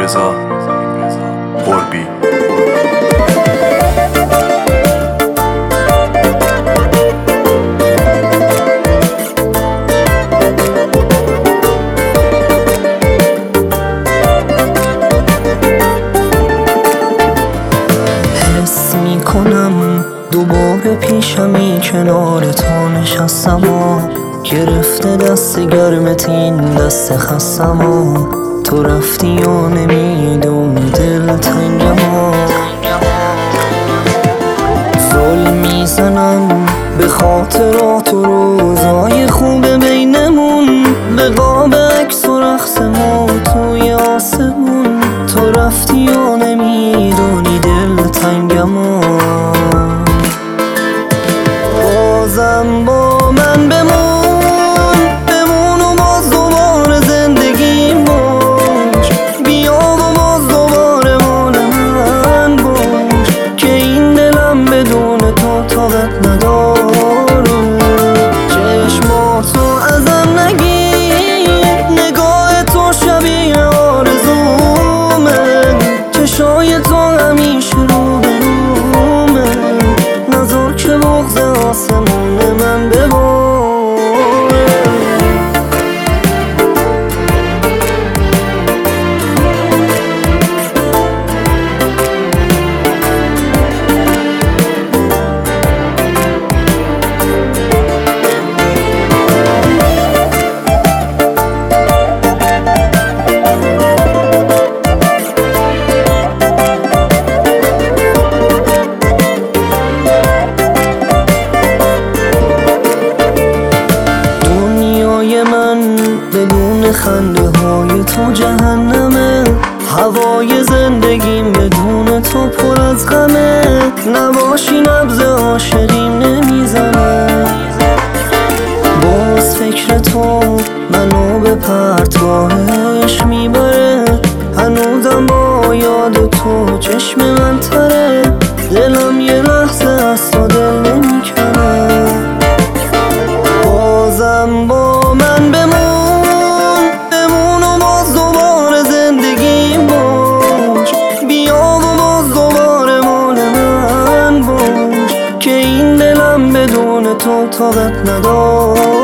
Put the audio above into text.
رضا قربی. حس میکنم دوباره پیشمی کنار تو نشستم و گرفته دست گرمت این دست خستم و تو رفتی و نمیدونی دل تنگم و زل میزنم به خاطرات و روزای خوب بینمون، به قاب عکس و رقصمون توی آسمون. تو رفتی و نمیدونی دل تنگم و بازم با من بمون و باز دوباره زندگیم باش، بیا و باز دوباره مال من باش که این دلم بدون تو طاقت نداره. چشماتو ازم نگیر، نگاه تو شبیه آرزومه، چشای تو همیشه رو به رومه، نذار که بغض آسمون من بباره. بدون خنده های تو جهنمه، هوای زندگیم بدون تو پر از غمه، نباشی نبض عاشقیم نمیزنه. باز فکر تو منو به پرتگاهش میبره، هنوزم با یاد تو چشم من تره، دلم یه لحظه از تو دل نمیکنه. بازم با من بمون و باز دوباره زندگیم باش، بیا و باز دوباره مال من باش که این دلم بدون تو طاقت نداره.